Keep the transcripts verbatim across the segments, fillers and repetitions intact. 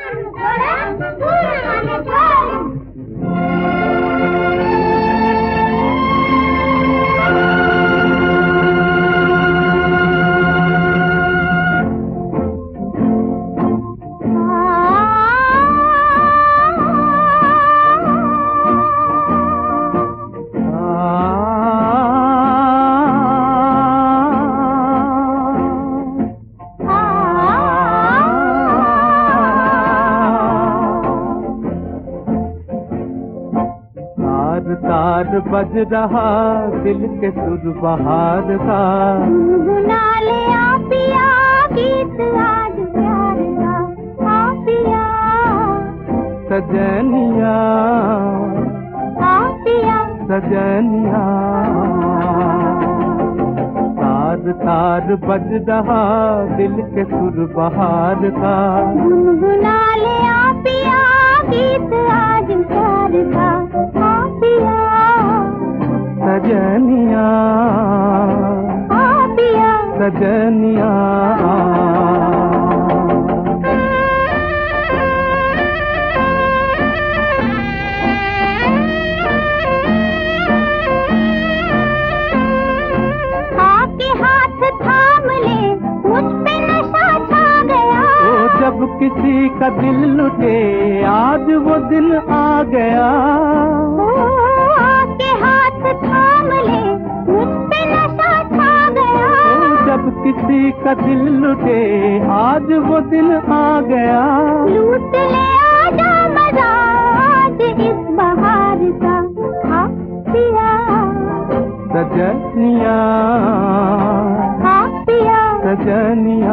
तार बज रहा दिल के सुर बहार का, गुनगुना ले आ पिया गीत आज प्यार का, आ पिया सजनिया, आ पिया सजनिया। तार तार बज रहा दिल के सुर बहार का, गुनगुना ले आ पिया गीत आज प्यार का, सजनिया, आ पिया सजनिया। आके हाथ थाम ले मुझ पे नशा छा गया, ओ जब किसी का दिल लुटे आज वो दिन आ गया, थाम ले मुझ पे नशा छा गया, जब किसी का दिल लुटे आज वो दिन आ गया। लूट ले आजा मजा आज इस बहार का, आ पिया सजनिया, आ पिया सजनिया।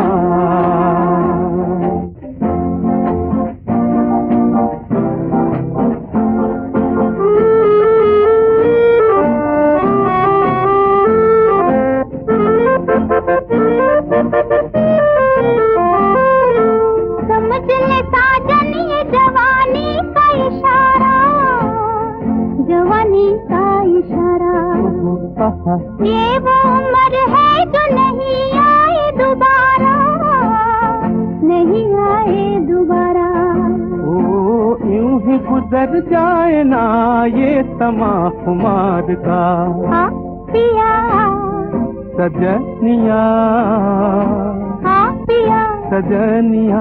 समझ ले साजन ये जवानी का इशारा, जवानी का इशारा। ये वो उम्र है जो नहीं आए दोबारा, नहीं आए दोबारा। ओ यूं ही गुजर जाए ना ये समा खुमार का, हाँ पिया सजनिया, हाँ पिया सजनिया।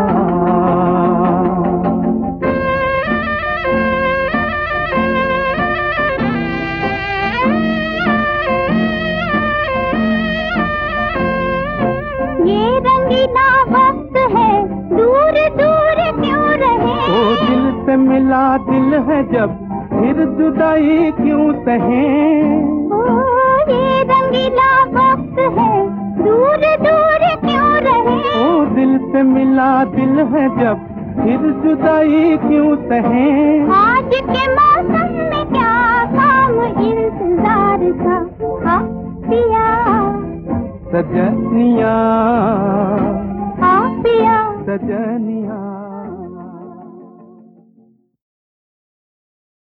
ये रंगीला वक्त है दूर दूर क्यों रहे, ओ दिल से मिला दिल है जब फिर जुदाई क्यों सहें। ये रंगीला वक्त है दूर दूर क्यों रहे, ओ दिल से मिला दिल है जब फिर जुदाई क्यों सहें। आज के मौसम में क्या काम इंतजार का, हाँ पिया सजनिया, हाँ पिया सजनिया।